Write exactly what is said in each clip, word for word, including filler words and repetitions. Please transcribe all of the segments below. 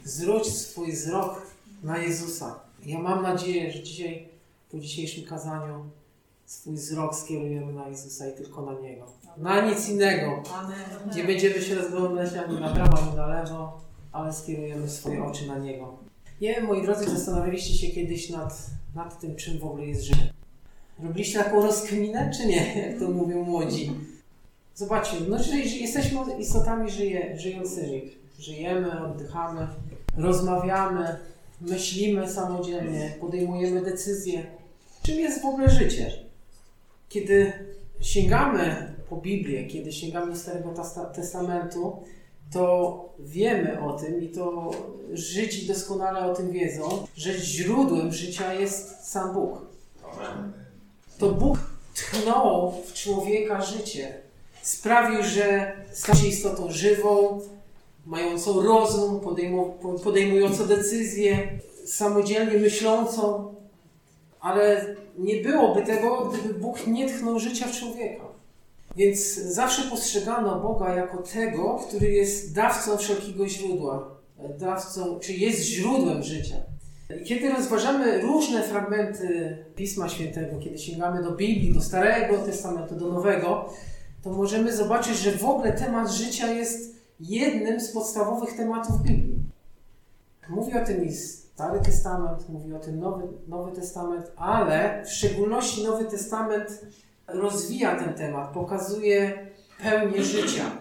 Zwróć swój wzrok na Jezusa. Ja mam nadzieję, że dzisiaj, po dzisiejszym kazaniu, swój wzrok skierujemy na Jezusa i tylko na Niego. Na nic innego. Nie będziemy się rozglądać ani na prawo, ani na lewo, ale skierujemy swoje oczy na Niego. Nie wiem, moi drodzy, zastanawialiście się kiedyś nad, nad tym, czym w ogóle jest życie. Robiliście taką rozkminę, czy nie? Jak to mówią młodzi. Zobaczcie, no, że jesteśmy istotami żyje, żyjącymi. Żyjemy, oddychamy, rozmawiamy, myślimy samodzielnie, podejmujemy decyzje. Czym jest w ogóle życie? Kiedy sięgamy po Biblię, kiedy sięgamy do Starego Testamentu, to wiemy o tym i to Żydzi doskonale o tym wiedzą, że źródłem życia jest sam Bóg. To Bóg tchnął w człowieka życie. Sprawił, że stał się istotą żywą, mającą rozum, podejmującą decyzje, samodzielnie myślącą, ale nie byłoby tego, gdyby Bóg nie tchnął życia w człowieka. Więc zawsze postrzegano Boga jako tego, który jest dawcą wszelkiego źródła, dawcą, czy jest źródłem życia. I kiedy rozważamy różne fragmenty Pisma Świętego, kiedy sięgamy do Biblii, do Starego Testamentu, do Nowego, to możemy zobaczyć, że w ogóle temat życia jest jednym z podstawowych tematów Biblii. Mówi o tym i Stary Testament, mówi o tym Nowy, Nowy Testament, ale w szczególności Nowy Testament rozwija ten temat, pokazuje pełnię życia.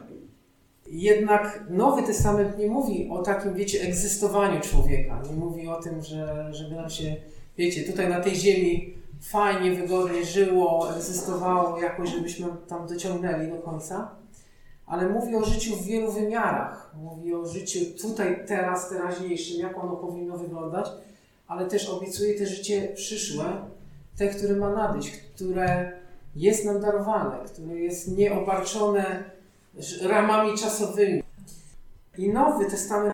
Jednak Nowy Testament nie mówi o takim, wiecie, egzystowaniu człowieka. Nie mówi o tym, że żeby nam się, wiecie, tutaj na tej ziemi fajnie, wygodnie żyło, egzystowało jakoś, żebyśmy tam dociągnęli do końca. Ale mówi o życiu w wielu wymiarach. Mówi o życiu tutaj, teraz, teraźniejszym, jak ono powinno wyglądać, ale też obiecuje te życie przyszłe, te, które ma nadejść, które jest nam darowane, które jest nieobarczone ramami czasowymi. I Nowy Testament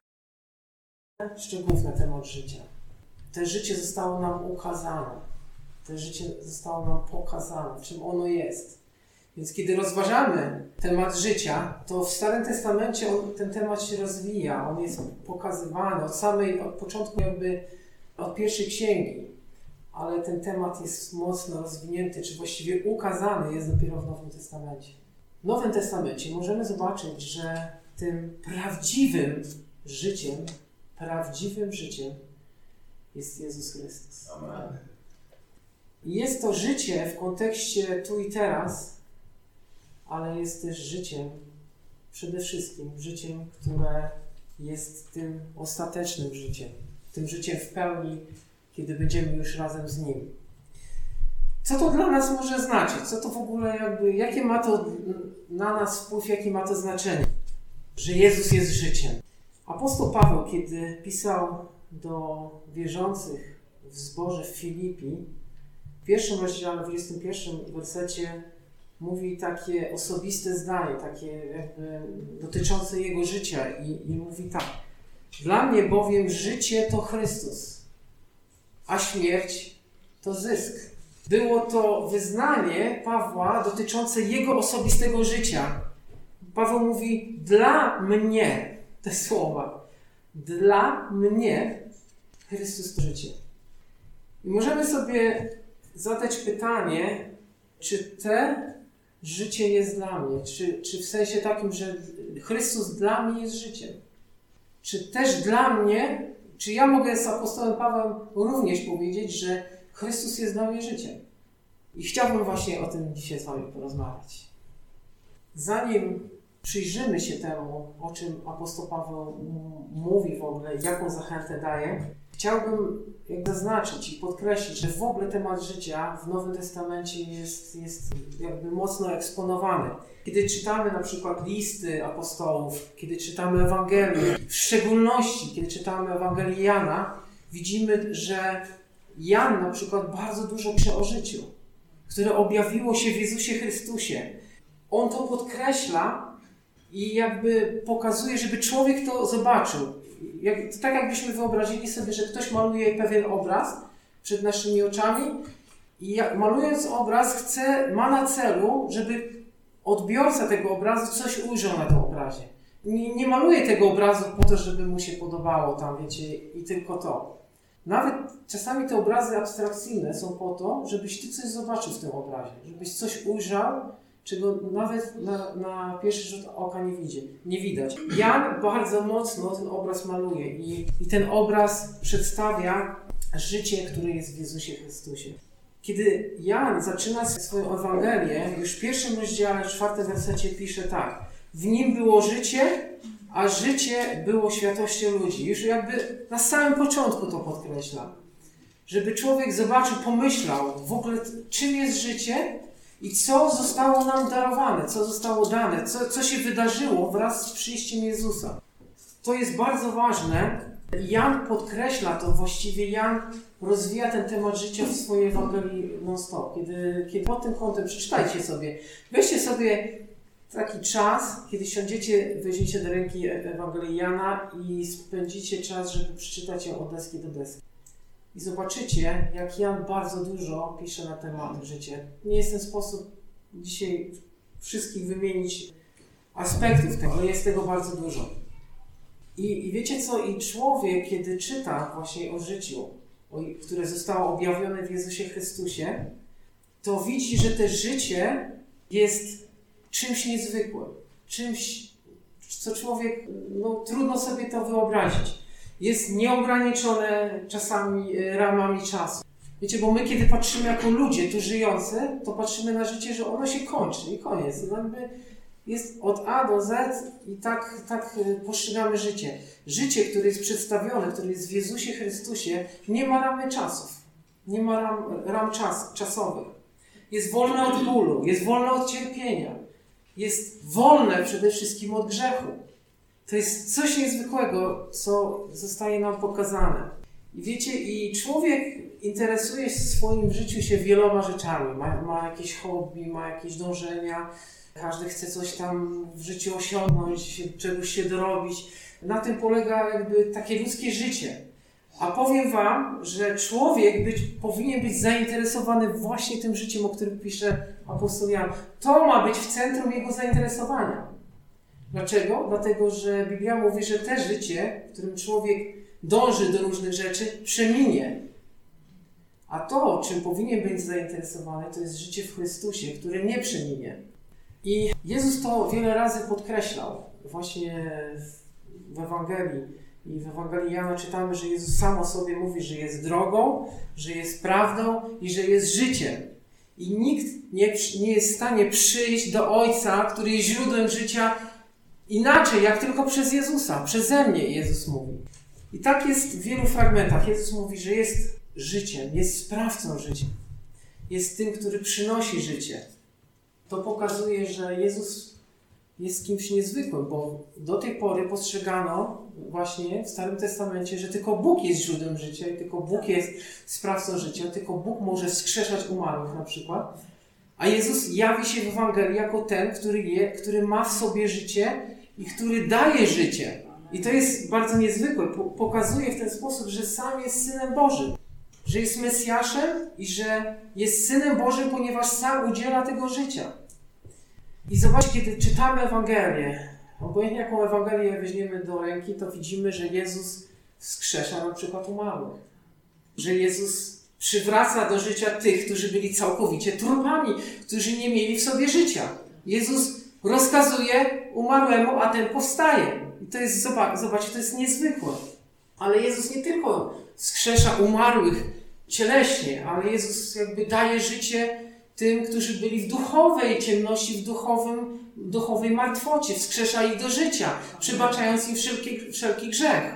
szczegółów na temat życia. To życie zostało nam ukazane. To życie zostało nam pokazane, czym ono jest. Więc kiedy rozważamy temat życia, to w Starym Testamencie on, ten temat się rozwija, on jest pokazywany od samej, od początku jakby, od pierwszej księgi. Ale ten temat jest mocno rozwinięty, czy właściwie ukazany jest dopiero w Nowym Testamencie. W Nowym Testamencie możemy zobaczyć, że tym prawdziwym życiem, prawdziwym życiem jest Jezus Chrystus. Amen. I jest to życie w kontekście tu i teraz, ale jest też życiem, przede wszystkim życiem, które jest tym ostatecznym życiem, tym życiem w pełni, kiedy będziemy już razem z Nim. Co to dla nas może znaczyć? Co to w ogóle jakby, jakie ma to na nas wpływ, jakie ma to znaczenie? Że Jezus jest życiem. Apostoł Paweł, kiedy pisał do wierzących w zborze w Filipi, w pierwszym rozdziale, w dwudziestym pierwszym wersecie mówi takie osobiste zdanie, takie jakby dotyczące jego życia i, i mówi tak. Dla mnie bowiem życie to Chrystus, a śmierć to zysk. Było to wyznanie Pawła dotyczące jego osobistego życia. Paweł mówi, dla mnie, te słowa, dla mnie Chrystus to życie. I możemy sobie zadać pytanie, czy te życie jest dla mnie, czy, czy w sensie takim, że Chrystus dla mnie jest życiem. Czy też dla mnie, czy ja mogę z apostołem Pawłem również powiedzieć, że Chrystus jest dla mnie życiem. I chciałbym właśnie o tym dzisiaj z wami porozmawiać. Zanim przyjrzymy się temu, o czym apostoł Paweł mówi w ogóle, jaką zachętę daje, chciałbym jak zaznaczyć i podkreślić, że w ogóle temat życia w Nowym Testamencie jest, jest jakby mocno eksponowany. Kiedy czytamy na przykład listy apostołów, kiedy czytamy Ewangelię, w szczególności kiedy czytamy Ewangelię Jana, widzimy, że Jan na przykład bardzo dużo pisze o życiu, które objawiło się w Jezusie Chrystusie. On to podkreśla i jakby pokazuje, żeby człowiek to zobaczył. Jak, to tak jakbyśmy wyobrazili sobie, że ktoś maluje pewien obraz przed naszymi oczami i jak, malując obraz chce, ma na celu, żeby odbiorca tego obrazu coś ujrzał na tym obrazie. nie, nie maluje tego obrazu po to, żeby mu się podobało tam, wiecie, i tylko to. Nawet czasami te obrazy abstrakcyjne są po to, żebyś ty coś zobaczył w tym obrazie, żebyś coś ujrzał, czego nawet na, na pierwszy rzut oka nie widzi, nie widać. Jan bardzo mocno ten obraz maluje i, i ten obraz przedstawia życie, które jest w Jezusie Chrystusie. Kiedy Jan zaczyna swoją Ewangelię, już w pierwszym rozdziale, w czwartym wersecie pisze tak: w nim było życie, a życie było światłością ludzi. Już jakby na samym początku to podkreśla. Żeby człowiek zobaczył, pomyślał w ogóle, czym jest życie i co zostało nam darowane, co zostało dane, co, co się wydarzyło wraz z przyjściem Jezusa. To jest bardzo ważne. Jan podkreśla to, właściwie Jan rozwija ten temat życia w swojej Ewangelii non-stop. Kiedy, kiedy pod tym kątem przeczytajcie sobie, weźcie sobie taki czas, kiedy siądziecie, weźmiecie do ręki Ewangelii Jana i spędzicie czas, żeby przeczytać ją od deski do deski. I zobaczycie, jak Jan bardzo dużo pisze na temat życia. Nie jest ten sposób dzisiaj wszystkich wymienić aspektów tego, ale jest tego bardzo dużo. I, I wiecie co? I człowiek, kiedy czyta właśnie o życiu, o, które zostało objawione w Jezusie Chrystusie, to widzi, że to życie jest czymś niezwykłym. Czymś, co człowiek, no trudno sobie to wyobrazić. Jest nieograniczone czasami ramami czasu. Wiecie, bo my kiedy patrzymy jako ludzie tu żyjący, to patrzymy na życie, że ono się kończy i koniec. Jakby jest od A do Z i tak, tak postrzegamy życie. Życie, które jest przedstawione, które jest w Jezusie Chrystusie, nie ma ramy czasów. Nie ma ram, ram czas, czasowych. Jest wolne od bólu, jest wolne od cierpienia. Jest wolne przede wszystkim od grzechu. To jest coś niezwykłego, co zostaje nam pokazane. I wiecie, i człowiek interesuje się w swoim życiu się wieloma rzeczami. Ma, ma jakieś hobby, ma jakieś dążenia. Każdy chce coś tam w życiu osiągnąć, czegoś się dorobić. Na tym polega jakby takie ludzkie życie. A powiem wam, że człowiek być, powinien być zainteresowany właśnie tym życiem, o którym pisze apostoł Jan. To ma być w centrum jego zainteresowania. Dlaczego? Dlatego, że Biblia mówi, że te życie, w którym człowiek dąży do różnych rzeczy, przeminie. A to, czym powinien być zainteresowany, to jest życie w Chrystusie, które nie przeminie. I Jezus to wiele razy podkreślał. Właśnie w Ewangelii i w Ewangelii Jana czytamy, że Jezus sam o sobie mówi, że jest drogą, że jest prawdą i że jest życiem. I nikt nie, nie jest w stanie przyjść do Ojca, który jest źródłem życia, inaczej, jak tylko przez Jezusa. Przeze mnie, Jezus mówi. I tak jest w wielu fragmentach. Jezus mówi, że jest życiem, jest sprawcą życia. Jest tym, który przynosi życie. To pokazuje, że Jezus jest kimś niezwykłym, bo do tej pory postrzegano właśnie w Starym Testamencie, że tylko Bóg jest źródłem życia i tylko Bóg jest sprawcą życia, tylko Bóg może wskrzeszać umarłych na przykład. A Jezus jawi się w Ewangelii jako ten, który, je, który ma w sobie życie i który daje życie. I to jest bardzo niezwykłe. Pokazuje w ten sposób, że sam jest Synem Bożym. Że jest Mesjaszem i że jest Synem Bożym, ponieważ sam udziela tego życia. I zobaczcie, kiedy czytamy Ewangelię, obojętnie jaką Ewangelię weźmiemy do ręki, to widzimy, że Jezus wskrzesza na przykład umarłych. Że Jezus przywraca do życia tych, którzy byli całkowicie trupami, którzy nie mieli w sobie życia. Jezus rozkazuje umarłemu, a ten powstaje. I to jest, zobaczcie, to jest niezwykłe. Ale Jezus nie tylko wskrzesza umarłych cieleśnie, ale Jezus jakby daje życie tym, którzy byli w duchowej ciemności, w duchowym, duchowej martwocie. Wskrzesza ich do życia, przebaczając im wszelki, wszelki grzech.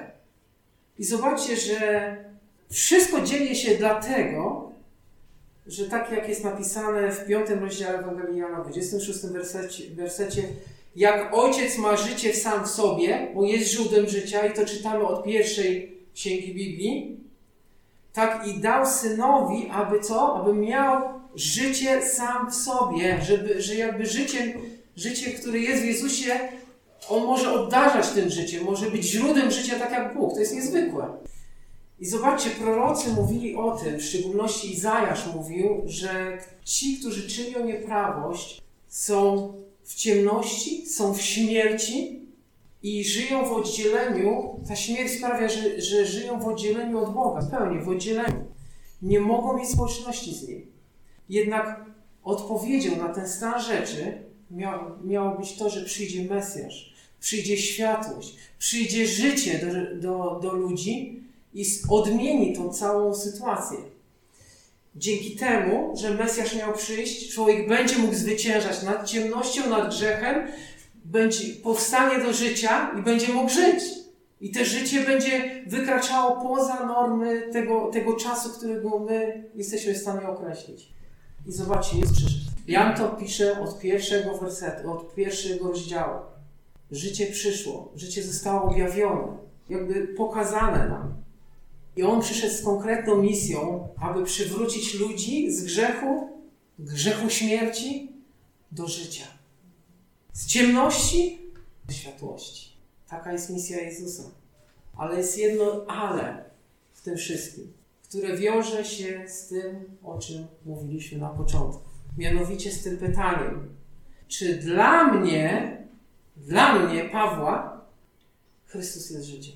I zobaczcie, że wszystko dzieje się dlatego, że tak jak jest napisane w piątym rozdziale Ewangelii Jana, w dwudziestym szóstym wersecie, wersecie, jak Ojciec ma życie sam w sobie, bo jest źródłem życia, i to czytamy od pierwszej księgi Biblii, tak i dał Synowi, aby co? Aby miał życie sam w sobie, żeby, że jakby życiem, życie, które jest w Jezusie, On może obdarzać tym życiem, może być źródłem życia tak jak Bóg. To jest niezwykłe. I zobaczcie, prorocy mówili o tym, w szczególności Izajasz mówił, że ci, którzy czynią nieprawość, są w ciemności, są w śmierci i żyją w oddzieleniu. Ta śmierć sprawia, że, że żyją w oddzieleniu od Boga, w pełni, w oddzieleniu. Nie mogą mieć społeczności z Nim. Jednak odpowiedzią na ten stan rzeczy miało, miało być to, że przyjdzie Mesjasz, przyjdzie światłość, przyjdzie życie do, do, do ludzi i odmieni tą całą sytuację. Dzięki temu, że Mesjasz miał przyjść, człowiek będzie mógł zwyciężać nad ciemnością, nad grzechem, będzie, powstanie do życia i będzie mógł żyć. I to życie będzie wykraczało poza normy tego, tego czasu, którego my jesteśmy w stanie określić. I zobaczcie, jest przyszedł. Jan to pisze od pierwszego wersetu, od pierwszego rozdziału. Życie przyszło, życie zostało objawione, jakby pokazane nam. I On przyszedł z konkretną misją, aby przywrócić ludzi z grzechu, grzechu śmierci do życia. Z ciemności do światłości. Taka jest misja Jezusa. Ale jest jedno ale w tym wszystkim, które wiąże się z tym, o czym mówiliśmy na początku. Mianowicie z tym pytaniem, czy dla mnie, dla mnie, Pawła, Chrystus jest życiem?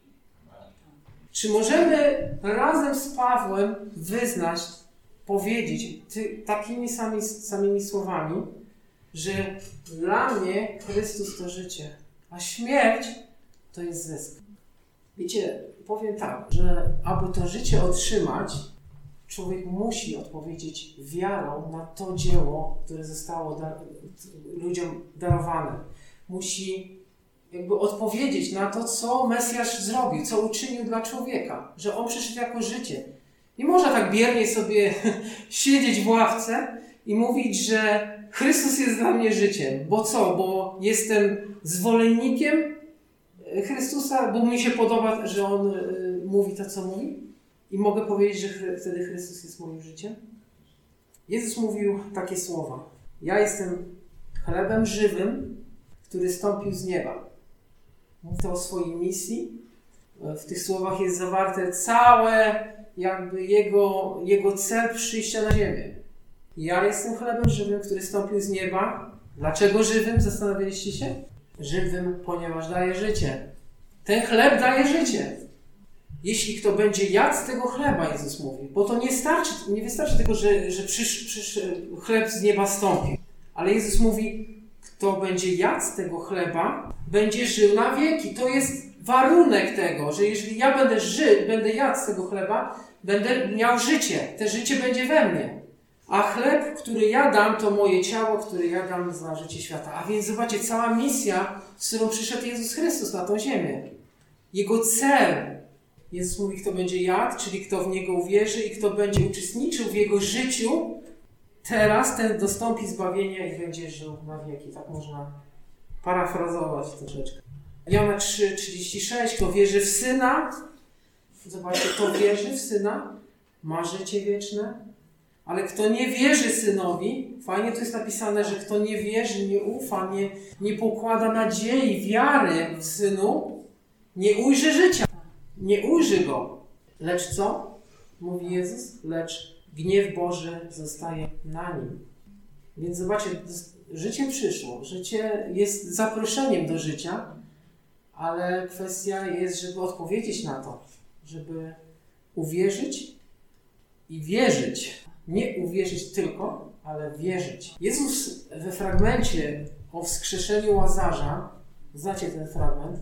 Czy możemy razem z Pawłem wyznać, powiedzieć ty, takimi sami, samymi słowami, że dla mnie Chrystus to życie, a śmierć to jest zysk? Wiecie, powiem tak, że aby to życie otrzymać, człowiek musi odpowiedzieć wiarą na to dzieło, które zostało da- ludziom darowane. Musi jakby odpowiedzieć na to, co Mesjasz zrobił, co uczynił dla człowieka, że On przyszedł jako życie. Nie można tak biernie sobie siedzieć w ławce i mówić, że Chrystus jest dla mnie życiem. Bo co? Bo jestem zwolennikiem Chrystusa, bo mi się podoba, że On y, mówi to, co mówi? I mogę powiedzieć, że chry, wtedy Chrystus jest moim życiem? Jezus mówił takie słowa. Ja jestem chlebem żywym, który stąpił z nieba. Mówi to o swojej misji. W tych słowach jest zawarte całe jakby jego, jego cel przyjścia na ziemię. Ja jestem chlebem żywym, który stąpił z nieba. Dlaczego żywym? Zastanawialiście się? Żywym, ponieważ daje życie. Ten chleb daje życie. Jeśli kto będzie jadł z tego chleba, Jezus mówi, bo to nie starczy, nie wystarczy tylko, że, że przysz, przysz, chleb z nieba stąpi. Ale Jezus mówi, kto będzie jadł z tego chleba, będzie żył na wieki. To jest warunek tego, że jeżeli ja będę żył, będę jadł z tego chleba, będę miał życie. Te życie będzie we mnie. A chleb, który ja dam, to moje ciało, które ja dam za życie świata. A więc zobaczcie, cała misja, z którą przyszedł Jezus Chrystus na tą ziemię. Jego cel. Jezus mówi, kto będzie jadł, czyli kto w Niego uwierzy i kto będzie uczestniczył w Jego życiu, teraz ten dostąpi zbawienia i będzie żył na wieki. Tak można parafrazować troszeczkę. Jana trzy trzydzieści sześć. Kto wierzy w Syna, zobaczcie, kto wierzy w Syna, ma życie wieczne. Ale kto nie wierzy Synowi, fajnie tu jest napisane, że kto nie wierzy, nie ufa, nie, nie pokłada nadziei, wiary w Synu, nie ujrzy życia. Nie ujrzy Go. Lecz co? Mówi Jezus. Lecz gniew Boży zostaje na Nim. Więc zobaczcie, życie przyszło. Życie jest zaproszeniem do życia, ale kwestia jest, żeby odpowiedzieć na to. Żeby uwierzyć i wierzyć. Nie uwierzyć tylko, ale wierzyć. Jezus we fragmencie o wskrzeszeniu Łazarza, znacie ten fragment,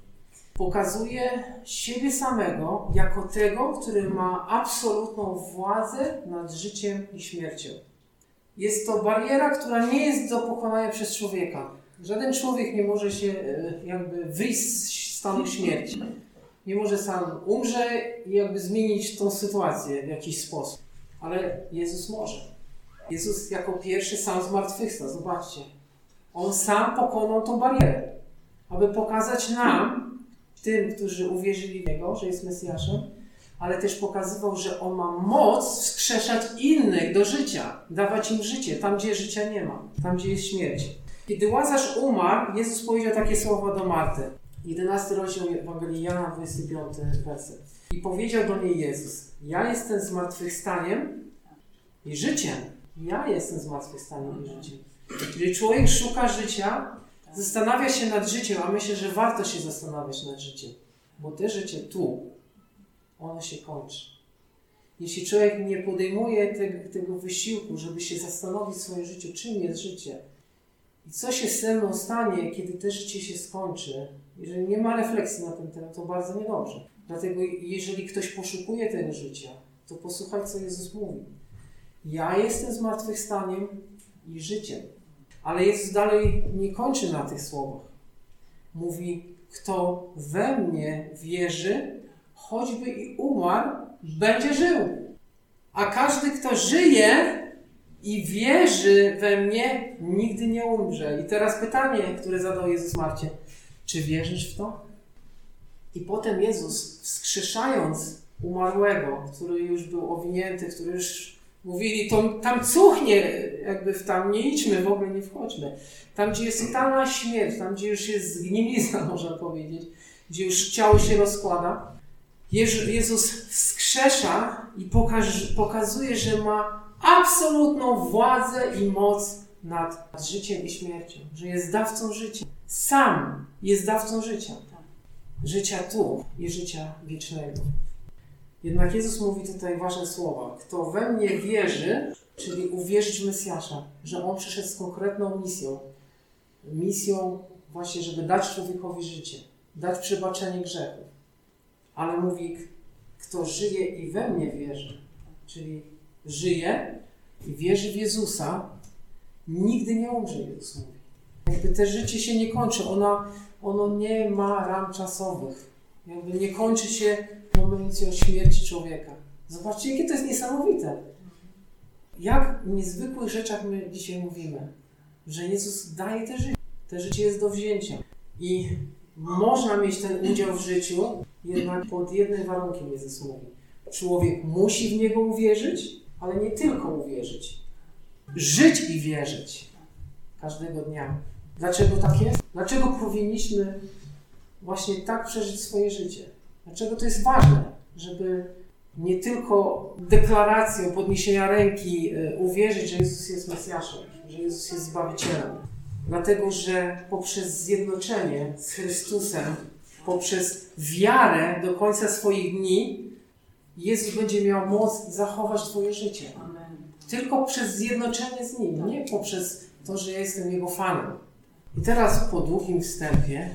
pokazuje siebie samego jako tego, który ma absolutną władzę nad życiem i śmiercią. Jest to bariera, która nie jest do pokonania przez człowieka. Żaden człowiek nie może się jakby wyjść z stanu śmierci. Nie może sam umrze i jakby zmienić tą sytuację w jakiś sposób. Ale Jezus może. Jezus jako pierwszy sam zmartwychwstał. Zobaczcie. On sam pokonał tą barierę, aby pokazać nam, tym, którzy uwierzyli w Niego, że jest Mesjaszem, ale też pokazywał, że On ma moc wskrzeszać innych do życia, dawać im życie, tam gdzie życia nie ma, tam gdzie jest śmierć. Kiedy Łazarz umarł, Jezus powiedział takie słowa do Marty. jedenasty rozdział Ewangelii Jana, dwudziesty piąty werset. I powiedział do niej Jezus, ja jestem zmartwychwstaniem i życiem. Ja jestem zmartwychwstaniem i życiem. Jeżeli człowiek szuka życia, zastanawia się nad życiem, a myślę, że warto się zastanawiać nad życiem. Bo to życie tu, ono się kończy. Jeśli człowiek nie podejmuje tego, tego wysiłku, żeby się zastanowić w swoim życiu, czym jest życie i co się ze mną stanie, kiedy to życie się skończy, jeżeli nie ma refleksji na ten temat, to bardzo niedobrze. Dlatego jeżeli ktoś poszukuje tego życia, to posłuchaj, co Jezus mówi. Ja jestem zmartwychwstaniem i życiem. Ale Jezus dalej nie kończy na tych słowach. Mówi, kto we mnie wierzy, choćby i umarł, będzie żył. A każdy, kto żyje i wierzy we mnie, nigdy nie umrze. I teraz pytanie, które zadał Jezus Marcie. Czy wierzysz w to? I potem Jezus, wskrzeszając umarłego, który już był owinięty, który już mówili, to tam cuchnie, jakby w tam nie idźmy, w ogóle nie wchodźmy. Tam, gdzie jest totalna śmierć, tam, gdzie już jest zgnilizna, można powiedzieć, gdzie już ciało się rozkłada, Jezus wskrzesza i pokaż, pokazuje, że ma absolutną władzę i moc nad życiem i śmiercią, że jest dawcą życia. Sam jest dawcą życia. Życia tu i życia wiecznego. Jednak Jezus mówi tutaj ważne słowa. Kto we mnie wierzy, czyli uwierzyć w Mesjasza, że On przyszedł z konkretną misją. Misją właśnie, żeby dać człowiekowi życie, dać przebaczenie grzechów. Ale mówi, kto żyje i we mnie wierzy, czyli żyje i wierzy w Jezusa, nigdy nie umrze, Jezus mówi. Jakby te życie się nie kończy, ona, ono nie ma ram czasowych. Jakby nie kończy się w momencie śmierci człowieka. Zobaczcie, jakie to jest niesamowite. Jak w niezwykłych rzeczach my dzisiaj mówimy, że Jezus daje te życie. Te życie jest do wzięcia. I można mieć ten udział w życiu, jednak pod jednym warunkiem Jezus mówi. Człowiek musi w Niego uwierzyć, ale nie tylko uwierzyć. Żyć i wierzyć. Każdego dnia. Dlaczego tak jest? Dlaczego powinniśmy właśnie tak przeżyć swoje życie? Dlaczego to jest ważne, żeby nie tylko deklaracją podniesienia ręki uwierzyć, że Jezus jest Mesjaszem, że Jezus jest Zbawicielem. Dlatego, że poprzez zjednoczenie z Chrystusem, poprzez wiarę do końca swoich dni, Jezus będzie miał moc zachować Twoje życie. Amen. Tylko przez zjednoczenie z Nim, nie poprzez to, że ja jestem Jego fanem. I teraz po długim wstępie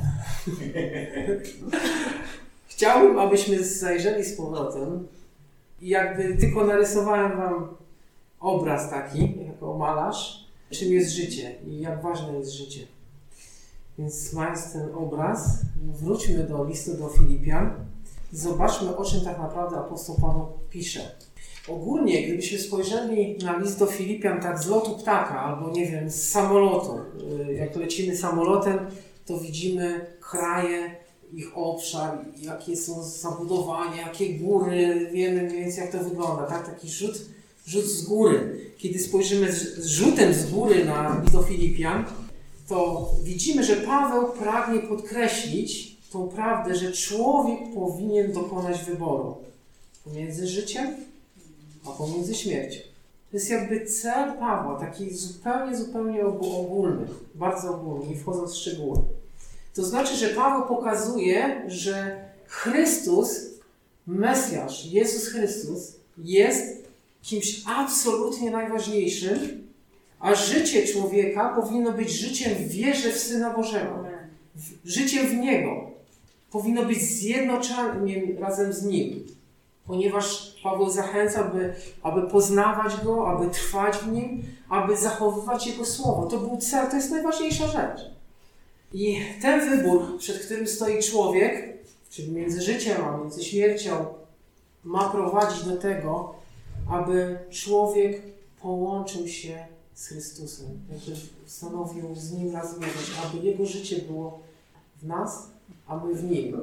chciałbym, abyśmy zajrzeli z powrotem i jakby tylko narysowałem Wam obraz taki, jako malarz, czym jest życie i jak ważne jest życie. Więc mając ten obraz, wróćmy do listu do Filipian i zobaczmy, o czym tak naprawdę apostoł Paweł pisze. Ogólnie, gdybyśmy spojrzeli na list do Filipian tak z lotu ptaka, albo nie wiem, z samolotu, jak lecimy samolotem, to widzimy kraje, ich obszar, jakie są zabudowania, jakie góry, wiemy mniej więcej jak to wygląda, tak? Taki rzut, rzut z góry. Kiedy spojrzymy z, z rzutem z góry na list do Filipian, to widzimy, że Paweł pragnie podkreślić tą prawdę, że człowiek powinien dokonać wyboru pomiędzy życiem a pomiędzy śmiercią. To jest jakby cel Pawła, taki zupełnie, zupełnie ogólny, bardzo ogólny, nie wchodząc w szczegóły. To znaczy, że Paweł pokazuje, że Chrystus, Mesjasz, Jezus Chrystus jest kimś absolutnie najważniejszym, a życie człowieka powinno być życiem w wierze w Syna Bożego. W, życiem w Niego. Powinno być zjednoczonym razem z Nim. Ponieważ Paweł zachęca, by, aby poznawać Go, aby trwać w Nim, aby zachowywać Jego Słowo. To był cel, to jest najważniejsza rzecz. I ten wybór, przed którym stoi człowiek, czyli między życiem a między śmiercią, ma prowadzić do tego, aby człowiek połączył się z Chrystusem, jakby stanowił z Nim razem jedność, aby Jego życie było w nas, a my w Nim.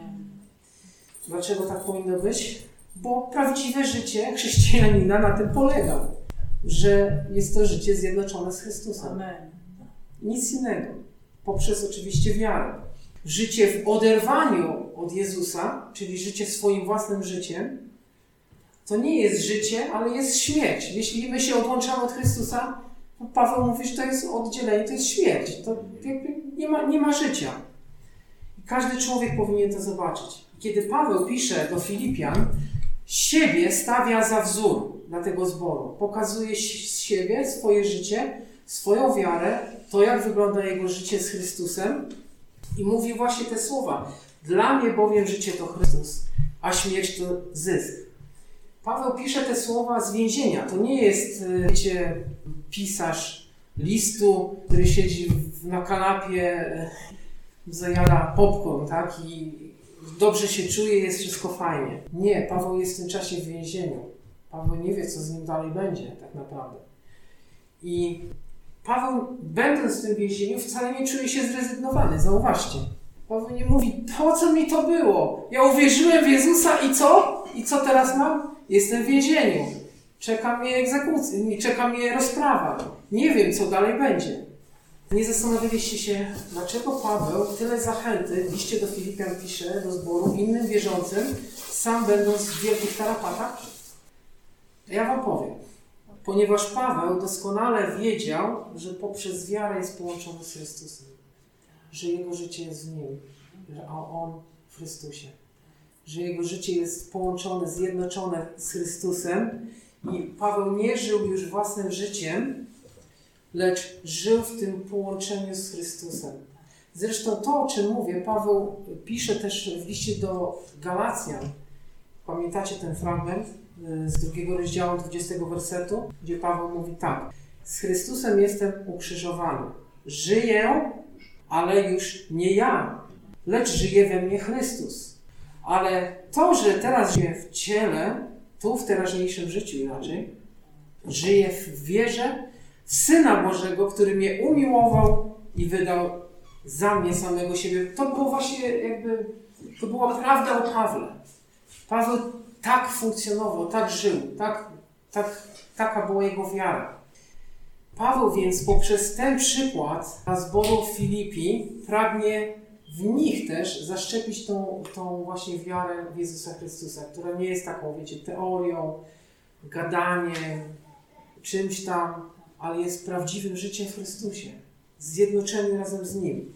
Dlaczego tak powinno być? Bo prawdziwe życie chrześcijanina na tym polega, że jest to życie zjednoczone z Chrystusem. Amen. Nic innego. Poprzez oczywiście wiarę. Życie w oderwaniu od Jezusa, czyli życie swoim własnym życiem, to nie jest życie, ale jest śmierć. Jeśli my się odłączamy od Chrystusa, to Paweł mówi, że to jest oddzielenie, to jest śmierć. To jakby nie ma, nie ma życia. I każdy człowiek powinien to zobaczyć. Kiedy Paweł pisze do Filipian, siebie stawia za wzór dla tego zboru. Pokazuje z siebie swoje życie, swoją wiarę, to jak wygląda jego życie z Chrystusem i mówi właśnie te słowa. Dla mnie bowiem życie to Chrystus, a śmierć to zysk. Paweł pisze te słowa z więzienia. To nie jest, wiecie, pisarz listu, który siedzi na kanapie, zajada popcorn, tak? I dobrze się czuje, jest wszystko fajnie. Nie, Paweł jest w tym czasie w więzieniu. Paweł nie wie, co z nim dalej będzie, tak naprawdę. I Paweł, będąc w tym więzieniu, wcale nie czuje się zrezygnowany. Zauważcie. Paweł nie mówi, po co mi to było? Ja uwierzyłem w Jezusa i co? I co teraz mam? Jestem w więzieniu. Czeka mnie egzekucja, czeka mnie rozprawa. Nie wiem, co dalej będzie. Nie zastanawialiście się, dlaczego Paweł tyle zachęty w liście do Filipian pisze, do zboru, innym wierzącym, sam będąc w wielkich tarapatach? Ja wam powiem. Ponieważ Paweł doskonale wiedział, że poprzez wiarę jest połączony z Chrystusem. Że jego życie jest w Nim, że On w Chrystusie. Że jego życie jest połączone, zjednoczone z Chrystusem i Paweł nie żył już własnym życiem, lecz żył w tym połączeniu z Chrystusem. Zresztą to, o czym mówię, Paweł pisze też w liście do Galacjan. Pamiętacie ten fragment z drugiego rozdziału, dwudziestego wersetu, gdzie Paweł mówi tak. Z Chrystusem jestem ukrzyżowany. Żyję, ale już nie ja, lecz żyje we mnie Chrystus. Ale to, że teraz żyję w ciele, tu w teraźniejszym życiu inaczej, żyję w wierze w Syna Bożego, który mnie umiłował i wydał za mnie samego siebie. To było właśnie jakby, to była prawda o Pawle. Paweł tak funkcjonował, tak żył, tak, tak, taka była jego wiara. Paweł więc poprzez ten przykład dla zboru Filipi pragnie w nich też zaszczepić tą, tą właśnie wiarę w Jezusa Chrystusa, która nie jest taką, wiecie, teorią, gadaniem, czymś tam, ale jest prawdziwym życiem w Chrystusie, zjednoczeni razem z Nim.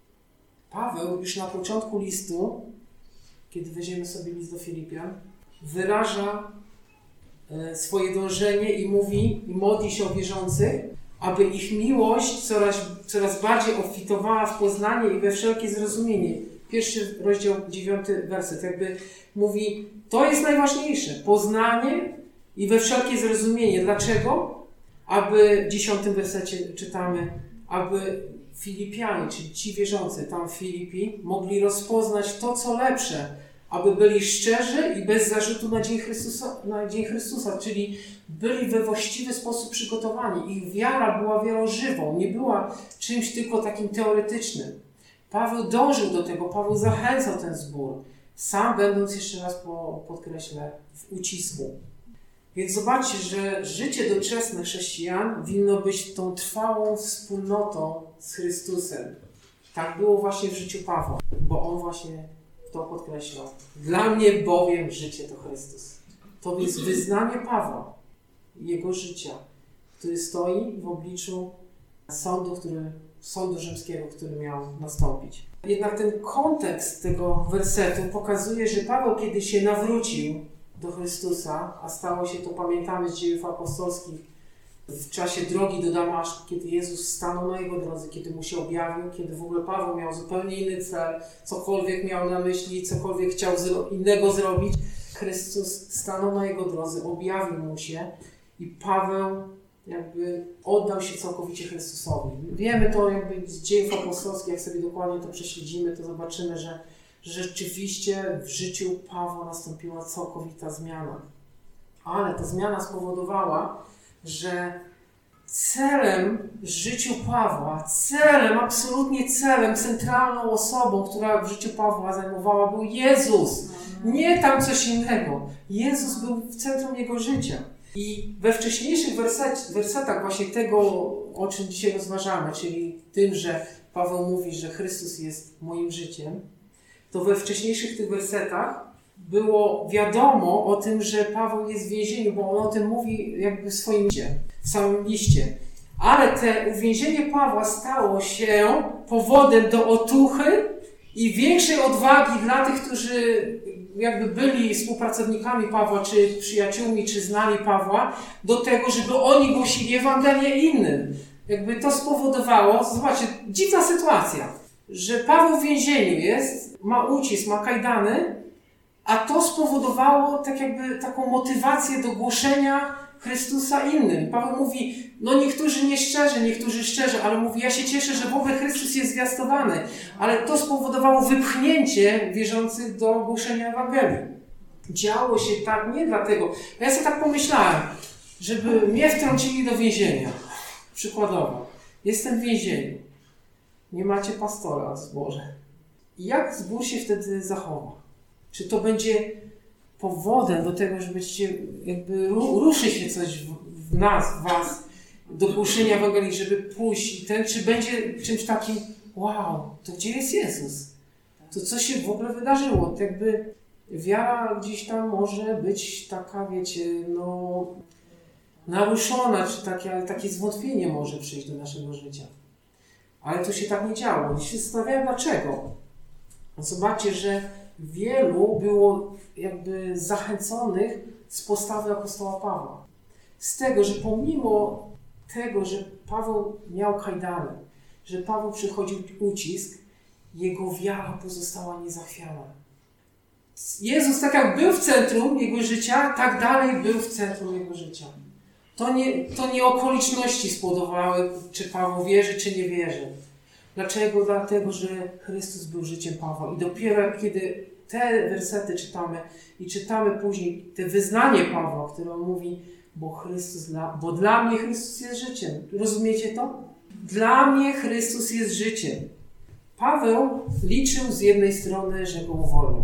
Paweł już na początku listu, kiedy weźmiemy sobie list do Filipian, wyraża e, swoje dążenie i mówi, i modli się o wierzących, aby ich miłość coraz, coraz bardziej obfitowała w poznanie i we wszelkie zrozumienie. Pierwszy rozdział, dziewiąty werset, jakby mówi, to jest najważniejsze, poznanie i we wszelkie zrozumienie. Dlaczego? Aby w dziesiątym wersecie czytamy, aby Filipianie, czyli ci wierzący tam w Filipi, mogli rozpoznać to, co lepsze, aby byli szczerzy i bez zarzutu na dzień Chrystusa, na dzień Chrystusa, czyli byli we właściwy sposób przygotowani. Ich wiara była wiarą żywą, nie była czymś tylko takim teoretycznym. Paweł dążył do tego, Paweł zachęcał ten zbór, sam będąc, jeszcze raz po, podkreślę, w ucisku. Więc zobaczcie, że życie doczesne chrześcijan winno być tą trwałą wspólnotą z Chrystusem. Tak było właśnie w życiu Pawła, bo on właśnie to podkreślał. Dla mnie bowiem życie to Chrystus. To jest wyznanie Pawła, jego życia, który stoi w obliczu sądu, który, sądu rzymskiego, który miał nastąpić. Jednak ten kontekst tego wersetu pokazuje, że Paweł, kiedy się nawrócił do Chrystusa, a stało się to, pamiętamy z dziejów apostolskich, w czasie drogi do Damaszku, kiedy Jezus stanął na jego drodze, kiedy mu się objawił, kiedy w ogóle Paweł miał zupełnie inny cel, cokolwiek miał na myśli, cokolwiek chciał zro- innego zrobić, Chrystus stanął na jego drodze, objawił mu się i Paweł jakby oddał się całkowicie Chrystusowi. Wiemy to jakby z dziejów apostolskich, jak sobie dokładnie to prześledzimy, to zobaczymy, że rzeczywiście w życiu Pawła nastąpiła całkowita zmiana. Ale ta zmiana spowodowała, że celem w życiu Pawła, celem, absolutnie celem, centralną osobą, która w życiu Pawła zajmowała, był Jezus. Nie tam coś innego. Jezus był w centrum jego życia. I we wcześniejszych werset, wersetach właśnie tego, o czym dzisiaj rozważamy, czyli tym, że Paweł mówi, że Chrystus jest moim życiem, to we wcześniejszych tych wersetach było wiadomo o tym, że Paweł jest w więzieniu, bo on o tym mówi jakby w swoim liście, w samym liście. Ale te uwięzienie Pawła stało się powodem do otuchy i większej odwagi dla tych, którzy jakby byli współpracownikami Pawła, czy przyjaciółmi, czy znali Pawła, do tego, żeby oni głosili Ewangelię innym. Jakby to spowodowało, zobaczcie, dziwna sytuacja, że Paweł w więzieniu jest, ma ucisk, ma kajdany, a to spowodowało tak jakby taką motywację do głoszenia Chrystusa innym. Paweł mówi, no niektórzy nieszczerze, niektórzy szczerze, ale mówi, ja się cieszę, że w ogóle Chrystus jest zwiastowany. Ale to spowodowało wypchnięcie wierzących do głoszenia Ewangelii. Działo się tak nie dlatego. Ja sobie tak pomyślałem, żeby mnie wtrącili do więzienia. Przykładowo. Jestem w więzieniu. Nie macie pastora w zborze. I jak zbór się wtedy zachowa? Czy to będzie powodem do tego, że będziecie, jakby ruszy się coś w, w nas, w was, do głoszenia Ewangelii, żeby pójść i ten, czy będzie czymś takim, wow, to gdzie jest Jezus? To co się w ogóle wydarzyło? To jakby wiara gdzieś tam może być taka, wiecie, no naruszona, czy takie, takie zwątpienie może przyjść do naszego życia. Ale to się tak nie działo. I się zastanawiałem, dlaczego. Zobaczcie, że wielu było jakby zachęconych z postawy apostoła Pawła. Z tego, że pomimo tego, że Paweł miał kajdany, że Paweł przychodził ucisk, jego wiara pozostała niezachwiana. Jezus tak jak był w centrum jego życia, tak dalej był w centrum jego życia. To nie, to nie okoliczności spowodowały, czy Paweł wierzy, czy nie wierzy. Dlaczego? Dlatego, że Chrystus był życiem Pawła. I dopiero kiedy te wersety czytamy i czytamy później te wyznanie Pawła, które on mówi, bo Chrystus dla, bo dla mnie Chrystus jest życiem. Rozumiecie to? Dla mnie Chrystus jest życiem. Paweł liczył z jednej strony, że go uwolnią.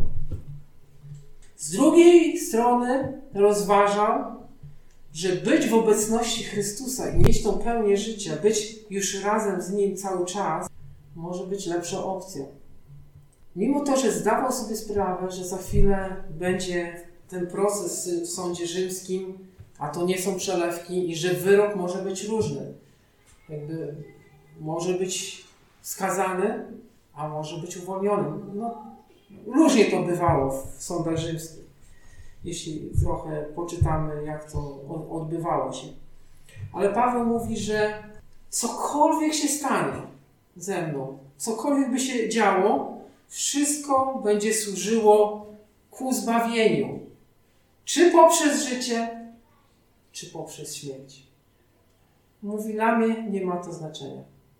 Z drugiej strony rozważał, że być w obecności Chrystusa i mieć tą pełnię życia, być już razem z Nim cały czas, może być lepsza opcja. Mimo to, że zdawał sobie sprawę, że za chwilę będzie ten proces w sądzie rzymskim, a to nie są przelewki i że wyrok może być różny. Jakby może być skazany, a może być uwolniony. No, różnie to bywało w sądach rzymskich. Jeśli trochę poczytamy, jak to odbywało się. Ale Paweł mówi, że cokolwiek się stanie ze mną, cokolwiek by się działo, wszystko będzie służyło ku zbawieniu. Czy poprzez życie, czy poprzez śmierć. Mówi, dla mnie nie ma to znaczenia.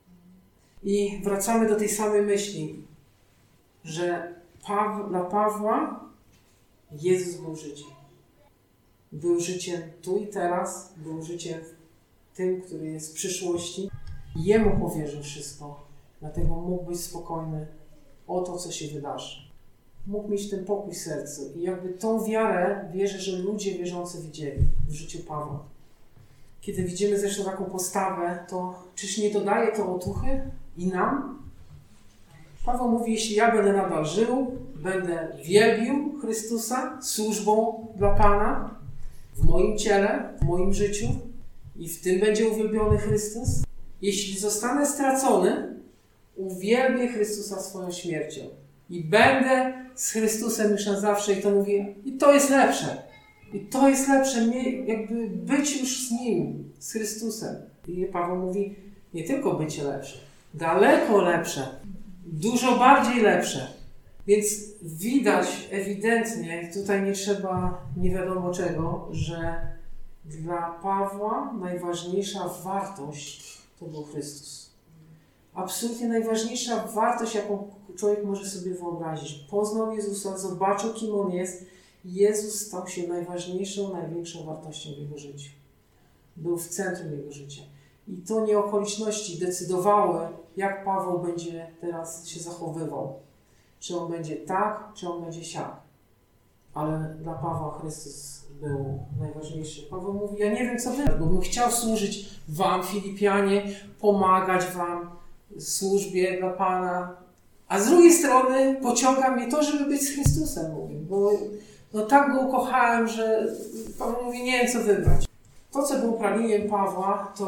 I wracamy do tej samej myśli, że Paw- dla Pawła Jezus był życiem. Był życiem tu i teraz, był życiem tym, który jest w przyszłości. Jemu powierzył wszystko, dlatego mógł być spokojny o to, co się wydarzy. Mógł mieć ten pokój w sercu i jakby tą wiarę wierzę, że ludzie wierzący widzieli w życiu Pawła. Kiedy widzimy zresztą taką postawę, to czyż nie dodaje to otuchy i nam? Paweł mówi, jeśli ja będę nadal żył, będę wielbił Chrystusa służbą dla Pana w moim ciele, w moim życiu i w tym będzie uwielbiony Chrystus. Jeśli zostanę stracony, uwielbię Chrystusa swoją śmiercią i będę z Chrystusem już na zawsze i to mówię, i to jest lepsze. I to jest lepsze, jakby być już z Nim, z Chrystusem. I Paweł mówi, nie tylko bycie lepsze, daleko lepsze, dużo bardziej lepsze. Więc widać ewidentnie, tutaj nie trzeba nie wiadomo czego, że dla Pawła najważniejsza wartość to był Chrystus. Absolutnie najważniejsza wartość, jaką człowiek może sobie wyobrazić. Poznał Jezusa, zobaczył, kim On jest. Jezus stał się najważniejszą, największą wartością w jego życiu. Był w centrum jego życia. I to nie okoliczności decydowały, jak Paweł będzie teraz się zachowywał. Czy on będzie tak, czy on będzie siak. Ale dla Pawła Chrystus był najważniejszy. Paweł mówi, ja nie wiem, co wybrać, bo bym chciał służyć wam, Filipianie, pomagać wam w służbie dla Pana. A z drugiej strony pociąga mnie to, żeby być z Chrystusem, mówi, bo no tak go ukochałem, że Paweł mówi, nie wiem, co wybrać. To, co było pragnieniem Pawła, to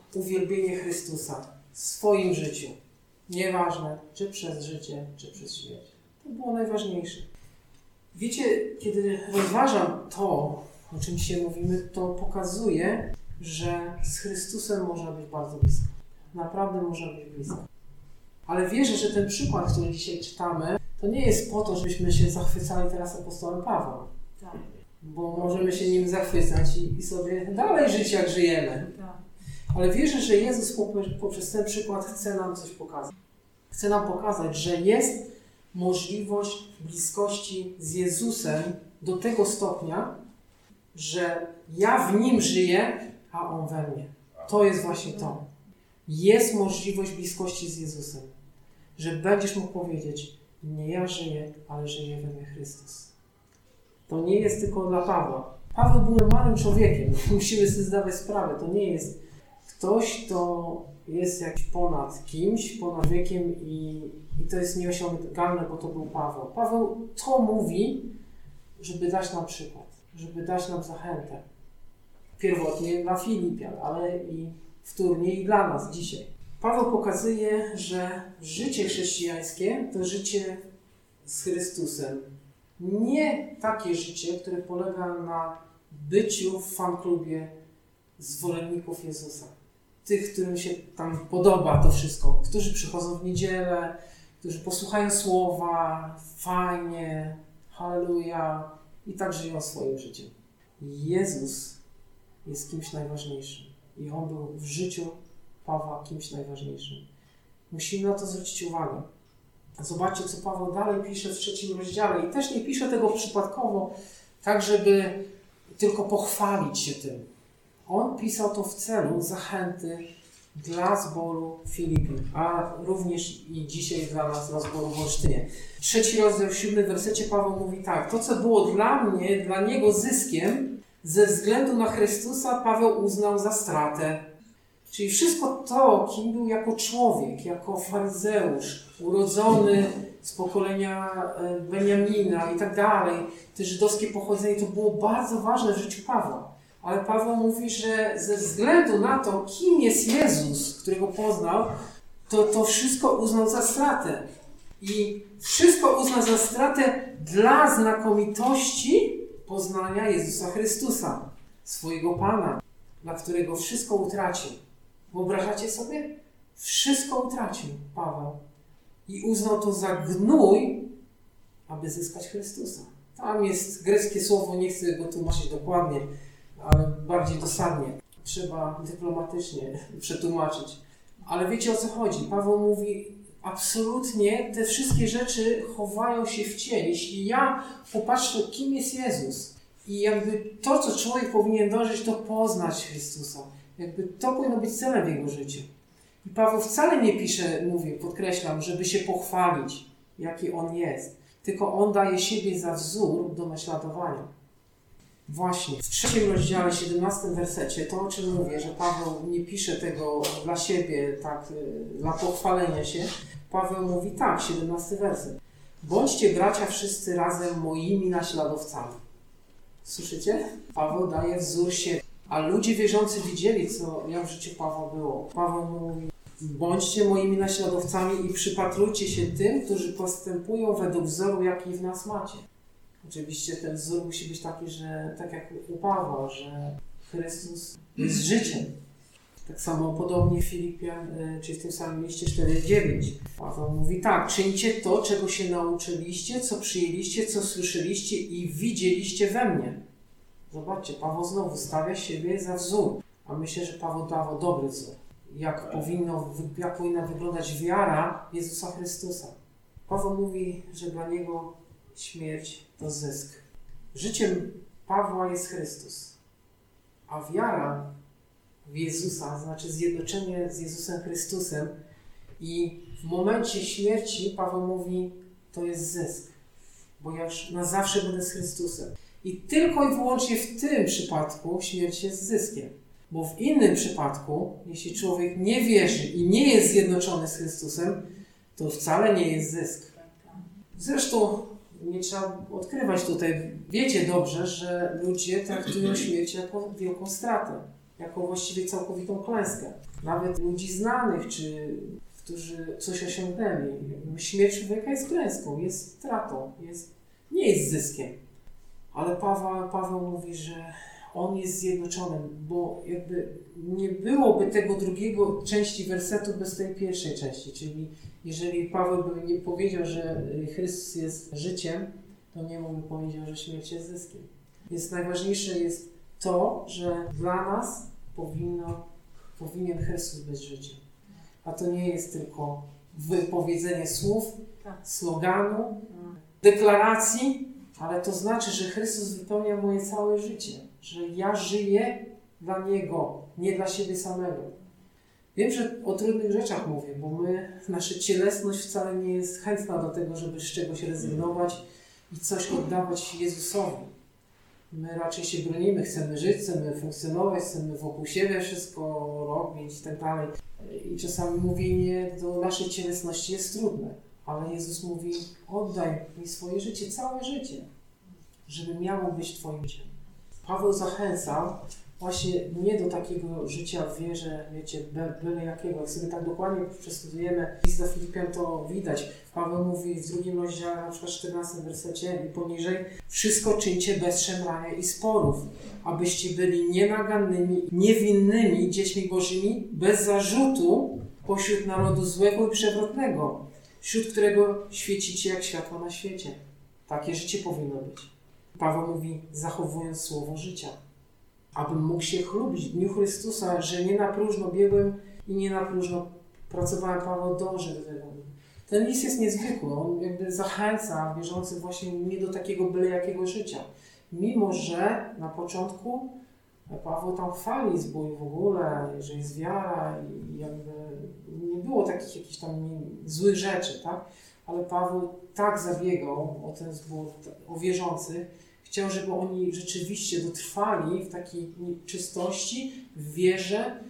uwielbienie Chrystusa w swoim życiu. Nieważne, czy przez życie, czy przez śmierć. To było najważniejsze. Wiecie, kiedy rozważam to, o czym dzisiaj mówimy, to pokazuje, że z Chrystusem można być bardzo blisko. Naprawdę można być blisko. Ale wierzę, że ten przykład, który dzisiaj czytamy, to nie jest po to, żebyśmy się zachwycali teraz apostołem Pawłem. Tak. Bo możemy się nim zachwycać i, i sobie dalej żyć, jak żyjemy. Tak. Ale wierzę, że Jezus poprzez ten przykład chce nam coś pokazać. Chce nam pokazać, że jest możliwość bliskości z Jezusem do tego stopnia, że ja w Nim żyję, a On we mnie. To jest właśnie to. Jest możliwość bliskości z Jezusem. Że będziesz mógł powiedzieć, nie ja żyję, ale żyje we mnie Chrystus. To nie jest tylko dla Pawła. Paweł był normalnym człowiekiem. Musimy sobie zdawać sprawę. To nie jest ktoś, kto jest jakiś ponad kimś, ponad wiekiem i, i to jest nieosiągalne, bo to był Paweł. Paweł to mówi, żeby dać nam przykład, żeby dać nam zachętę. Pierwotnie dla Filipian, ale i wtórnie i dla nas dzisiaj. Paweł pokazuje, że życie chrześcijańskie to życie z Chrystusem. Nie takie życie, które polega na byciu w fanklubie zwolenników Jezusa. Tych, którym się tam podoba to wszystko. Którzy przychodzą w niedzielę, którzy posłuchają słowa, fajnie, halleluja i tak żyją swoim życiem. Jezus jest kimś najważniejszym. I On był w życiu Pawła kimś najważniejszym. Musimy na to zwrócić uwagę. Zobaczcie, co Paweł dalej pisze w trzecim rozdziale. I też nie pisze tego przypadkowo, tak żeby tylko pochwalić się tym. On pisał to w celu zachęty dla zboru Filipin, a również i dzisiaj dla nas, dla zboru w Olsztynie. Trzeci rozdział, siódmy wersecie Paweł mówi tak. To, co było dla mnie, dla niego zyskiem, ze względu na Chrystusa Paweł uznał za stratę. Czyli wszystko to, kim był jako człowiek, jako faryzeusz, urodzony z pokolenia Beniamina i tak dalej, te żydowskie pochodzenie, to było bardzo ważne w życiu Pawła. Ale Paweł mówi, że ze względu na to, kim jest Jezus, którego poznał, to to wszystko uznał za stratę. I wszystko uznał za stratę dla znakomitości poznania Jezusa Chrystusa, swojego Pana, dla którego wszystko utracił. Wyobrażacie sobie? Wszystko utracił Paweł. I uznał to za gnój, aby zyskać Chrystusa. Tam jest greckie słowo, nie chcę go tłumaczyć dokładnie, ale bardziej dosadnie. Trzeba dyplomatycznie przetłumaczyć. Ale wiecie, o co chodzi? Paweł mówi, absolutnie te wszystkie rzeczy chowają się w cień. Jeśli ja popatrzę, kim jest Jezus i jakby to, co człowiek powinien dążyć, to poznać Chrystusa. Jakby to powinno być celem w jego życiu. I Paweł wcale nie pisze, mówię, podkreślam, żeby się pochwalić, jaki on jest. Tylko on daje siebie za wzór do naśladowania. Właśnie, w trzecim rozdziale, siedemnastym wersecie, to o czym mówię, że Paweł nie pisze tego dla siebie, tak, dla pochwalenia się. Paweł mówi tak, siedemnasty werset. Bądźcie bracia wszyscy razem moimi naśladowcami. Słyszycie? Paweł daje wzór siebie. A ludzie wierzący widzieli, co, jak w życiu Pawła było. Paweł mówi, bądźcie moimi naśladowcami i przypatrujcie się tym, którzy postępują według wzoru, jaki w nas macie. Oczywiście ten wzór musi być taki, że tak jak u Pawła, że Chrystus jest życiem. Tak samo podobnie w Filipian, czyli w tym samym liście cztery dziewięć. Paweł mówi tak, czyńcie to, czego się nauczyliście, co przyjęliście, co słyszeliście i widzieliście we mnie. Zobaczcie, Paweł znowu stawia siebie za wzór. A myślę, że Paweł dawał dobry wzór. Jak, powinno, jak powinna wyglądać wiara Jezusa Chrystusa. Paweł mówi, że dla Niego śmierć to zysk. Życiem Pawła jest Chrystus. A wiara w Jezusa znaczy zjednoczenie z Jezusem Chrystusem. I w momencie śmierci Paweł mówi, to jest zysk. Bo ja już na zawsze będę z Chrystusem. I tylko i wyłącznie w tym przypadku śmierć jest zyskiem. Bo w innym przypadku, jeśli człowiek nie wierzy i nie jest zjednoczony z Chrystusem, to wcale nie jest zysk. Zresztą nie trzeba odkrywać tutaj. Wiecie dobrze, że ludzie traktują śmierć jako wielką stratę. jako właściwie całkowitą klęskę. Nawet ludzi znanych, czy którzy coś osiągnęli. Śmierć człowieka jest klęską, jest stratą, jest, nie jest zyskiem. Ale Paweł, Paweł mówi, że on jest zjednoczony, bo jakby nie byłoby tego drugiego części wersetu bez tej pierwszej części. Czyli jeżeli Paweł by nie powiedział, że Chrystus jest życiem, to nie mógłby powiedział, że śmierć jest zyskiem. Więc najważniejsze jest to, że dla nas powinno, powinien Chrystus być życiem. A to nie jest tylko wypowiedzenie słów, sloganu, deklaracji, ale to znaczy, że Chrystus wypełnia moje całe życie. Że ja żyję dla Niego, nie dla siebie samego. Wiem, że o trudnych rzeczach mówię, bo my, nasza cielesność wcale nie jest chętna do tego, żeby z czegoś rezygnować i coś oddawać Jezusowi. My raczej się bronimy, chcemy żyć, chcemy funkcjonować, chcemy wokół siebie wszystko robić i tak dalej. I czasami mówienie do naszej cielesności jest trudne, ale Jezus mówi, oddaj mi swoje życie, całe życie, żeby miało być Twoim życiem. Paweł zachęcał właśnie nie do takiego życia w wierze, wiecie, byle jakiego. Jak sobie tak dokładnie przestudujemy list do Filipian, to widać. Paweł mówi w drugim rozdziale, na przykład czternastym wersecie i poniżej, wszystko czyńcie bez szemrania i sporów, abyście byli nienagannymi, niewinnymi dziećmi Bożymi, bez zarzutu pośród narodu złego i przewrotnego, wśród którego świecicie jak światło na świecie. Takie życie powinno być. Paweł mówi, zachowując słowo życia, abym mógł się chlubić w dniu Chrystusa, że nie na próżno biegłem i nie na próżno pracowałem. Paweł dąży do tego. Ten list jest niezwykły. On jakby zachęca wierzących właśnie nie do takiego byle jakiego życia. Mimo, że na początku Paweł tam chwali zbój w ogóle, że jest wiara i jakby nie było takich jakichś tam złych rzeczy, tak? Ale Paweł tak zabiegał o ten zbór, o wierzących, chciał, żeby oni rzeczywiście dotrwali w takiej czystości, w wierze,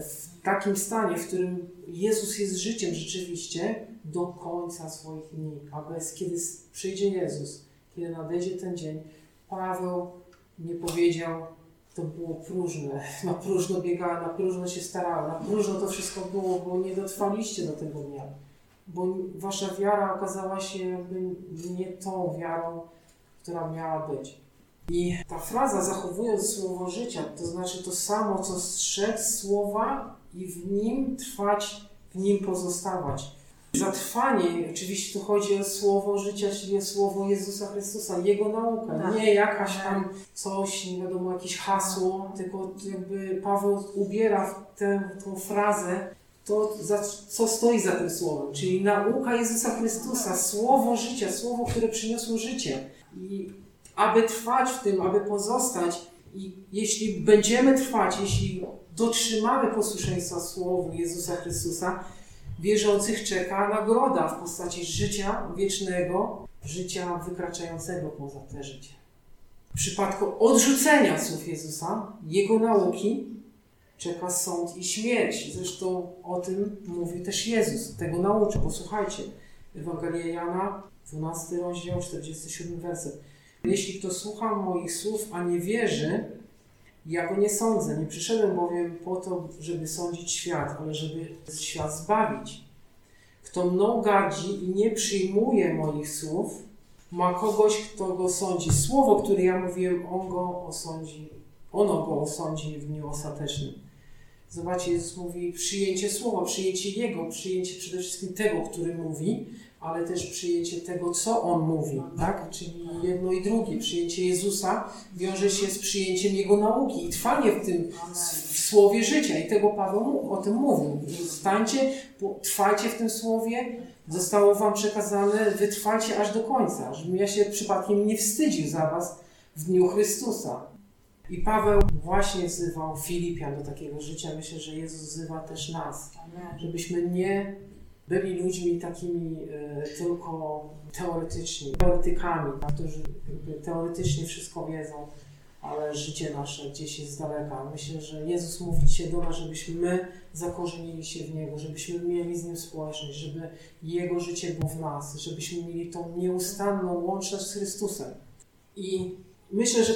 w takim stanie, w którym Jezus jest życiem rzeczywiście do końca swoich dni. Aby kiedy przyjdzie Jezus, kiedy nadejdzie ten dzień, Paweł nie powiedział, to było próżne, na próżno biegałem, na próżno się starałem, na próżno to wszystko było, bo nie dotrwaliście do tego dnia. Bo wasza wiara okazała się jakby nie tą wiarą, która miała być. I ta fraza zachowując słowo życia, to znaczy to samo, co strzec słowa i w nim trwać, w nim pozostawać. Zatrwanie, oczywiście tu chodzi o słowo życia, czyli o słowo Jezusa Chrystusa, Jego naukę, nie jakaś tam coś, nie wiadomo, jakieś hasło, tylko jakby Paweł ubiera w tę, tą frazę to, za, co stoi za tym słowem, czyli nauka Jezusa Chrystusa, słowo życia, słowo, które przyniosło życie. I aby trwać w tym, aby pozostać i jeśli będziemy trwać, jeśli dotrzymamy posłuszeństwa słowu Jezusa Chrystusa, wierzących czeka nagroda w postaci życia wiecznego, życia wykraczającego poza te życie. W przypadku odrzucenia słów Jezusa, Jego nauki, czeka sąd i śmierć. Zresztą o tym mówi też Jezus, tego nauczy. Posłuchajcie, Ewangelia Jana, dwunasty rozdział, czterdziesty siódmy werset. Jeśli kto słucha moich słów, a nie wierzy, ja go nie sądzę. Nie przyszedłem bowiem po to, żeby sądzić świat, ale żeby świat zbawić. Kto mną gardzi i nie przyjmuje moich słów, ma kogoś, kto go sądzi. Słowo, które ja mówiłem, on go osądzi, ono go osądzi w dniu ostatecznym. Zobaczcie, Jezus mówi przyjęcie słowa, przyjęcie Jego, przyjęcie przede wszystkim tego, który mówi, ale też przyjęcie tego, co On mówi, tak? Czyli jedno i drugie. Przyjęcie Jezusa wiąże się z przyjęciem Jego nauki i trwanie w tym w słowie życia. I tego Paweł o tym mówił. Stańcie, trwajcie w tym słowie, zostało wam przekazane, wytrwajcie aż do końca, żebym ja się przypadkiem nie wstydził za was w dniu Chrystusa. I Paweł właśnie wzywał Filipian do takiego życia. Myślę, że Jezus wzywa też nas, żebyśmy nie byli ludźmi takimi e, tylko teoretyczni, teoretykami, którzy teoretycznie wszystko wiedzą, ale życie nasze gdzieś jest z daleka. Myślę, że Jezus mówi dzisiaj do nas, żebyśmy my zakorzenili się w Niego, żebyśmy mieli z Nim społeczność, żeby Jego życie było w nas, żebyśmy mieli tą nieustanną łączność z Chrystusem. I myślę, że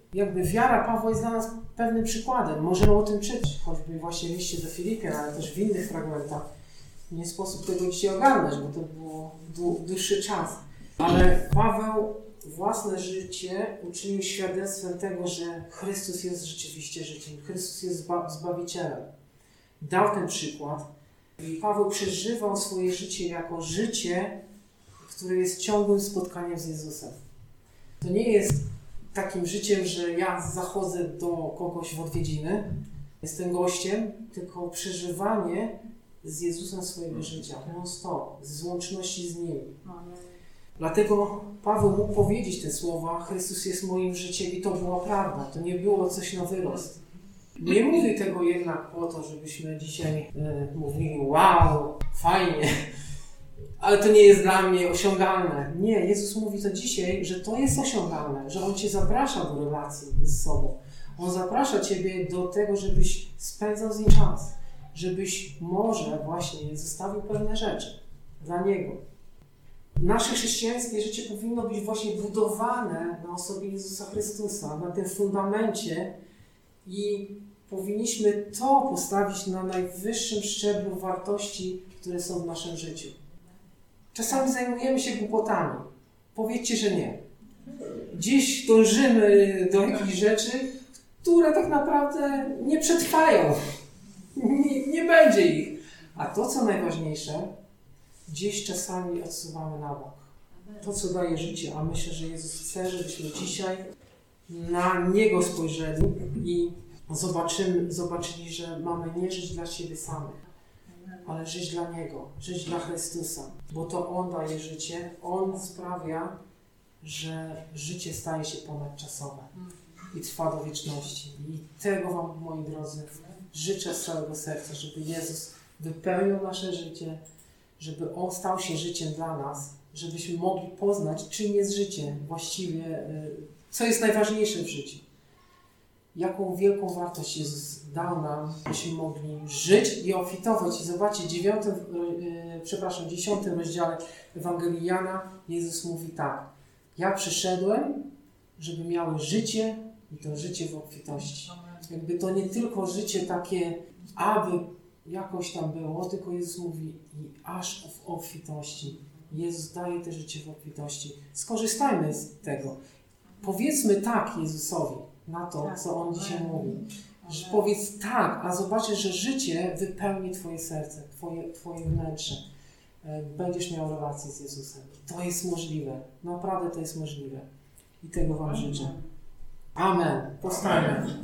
Jakby wiara Pawła jest dla nas pewnym przykładem. Możemy o tym czytać, choćby właśnie w liście do Filipian, ale też w innych fragmentach. Nie sposób tego dzisiaj ogarnąć, bo to było dłuższy czas. Ale Paweł własne życie uczynił świadectwem tego, że Chrystus jest rzeczywiście życiem. Chrystus jest zba- Zbawicielem. Dał ten przykład. I Paweł przeżywał swoje życie jako życie, które jest ciągłym spotkaniem z Jezusem. To nie jest takim życiem, że ja zachodzę do kogoś w odwiedziny, jestem gościem, tylko przeżywanie z Jezusem swojego życia, non-stop, z łączności z Nim. Dlatego Paweł mógł powiedzieć te słowa: Chrystus jest moim życiem, i to była prawda, to nie było coś na wyrost. Nie mówię tego jednak po to, żebyśmy dzisiaj e, mówili: wow, fajnie, ale to nie jest dla mnie osiągalne. Nie, Jezus mówi to dzisiaj, że to jest osiągalne, że On Cię zaprasza do relacji z sobą. On zaprasza Ciebie do tego, żebyś spędzał z Nim czas, żebyś może właśnie zostawił pewne rzeczy dla Niego. Nasze chrześcijańskie życie powinno być właśnie budowane na osobie Jezusa Chrystusa, na tym fundamencie, i powinniśmy to postawić na najwyższym szczeblu wartości, które są w naszym życiu. Czasami zajmujemy się głupotami. Powiedzcie, że nie. Gdzieś dążymy do jakichś rzeczy, które tak naprawdę nie przetrwają. Nie, nie będzie ich. A to, co najważniejsze, gdzieś czasami odsuwamy na bok. To, co daje życie. A myślę, że Jezus chce, żebyśmy dzisiaj na Niego spojrzeli i zobaczymy, zobaczyli, że mamy nie żyć dla siebie samych, ale żyć dla Niego, żyć dla Chrystusa. Bo to On daje życie, On sprawia, że życie staje się ponadczasowe i trwa do wieczności. I tego Wam, moi drodzy, życzę z całego serca, żeby Jezus wypełnił nasze życie, żeby On stał się życiem dla nas, żebyśmy mogli poznać, czym jest życie właściwie, co jest najważniejsze w życiu. Jaką wielką wartość Jezus dał nam, byśmy mogli żyć i obfitować. I zobaczcie, w dziewiątym, yy, przepraszam, w dziesiątym rozdziale Ewangelii Jana Jezus mówi tak: ja przyszedłem, żeby miały życie, i to życie w obfitości. Jakby to nie tylko życie takie, aby jakoś tam było, tylko Jezus mówi i aż w obfitości. Jezus daje te życie w obfitości. Skorzystajmy z tego. Powiedzmy tak Jezusowi na to, co On dzisiaj mówi. Że powiedz tak, a zobaczysz, że życie wypełni Twoje serce, Twoje, twoje wnętrze. Będziesz miał relację z Jezusem. To jest możliwe. Naprawdę to jest możliwe. I tego Wam życzę. Amen. Powstańmy.